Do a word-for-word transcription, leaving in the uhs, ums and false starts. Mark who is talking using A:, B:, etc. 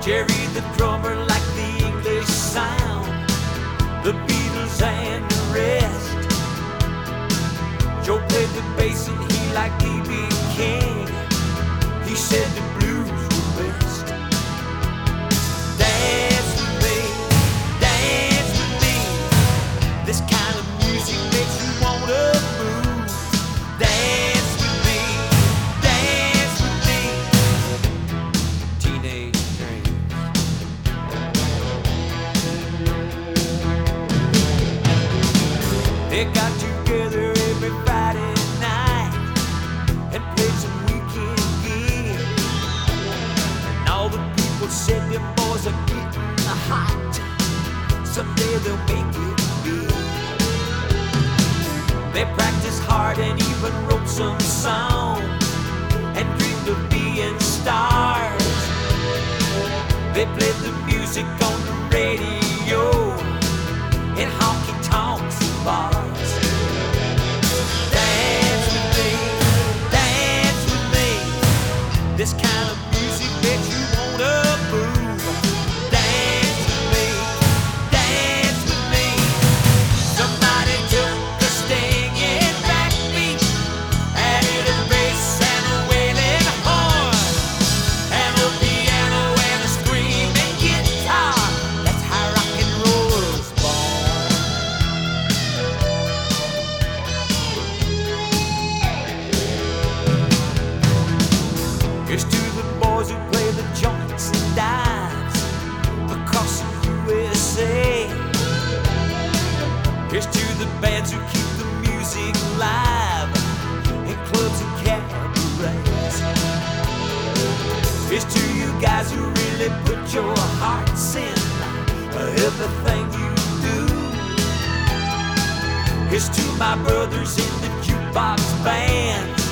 A: Jerry the drummer liked the English sound, the Beatles and the rest. Joe played the bass and he liked B B King. He said the blues were best. Dance with me, dance with me. This kind of music makes you wanna move. Dance with me, dance with me. Teenage dreams. They got together every Friday night and played some weekend gigs. And all the people said them boys are getting hot. Someday they'll make it big. They practiced hard and even wrote some songs and dreamed of being stars. They played the music on the radio in honky-tonks and bars. Dance with me, dance with me. This kind of music makes you wanna move. Dance with me, dance with me. Somebody took the stinging backbeat, added a bass and a wailing horn, and a piano and a screaming guitar. That's how rock and roll was born. Here's to the boys who play the joints and dives across the U S A. Here's to the bands who keep the music live in clubs and cabarets. Here's to you guys who really put your hearts in everything you do. Here's to my brothers in the jukebox bands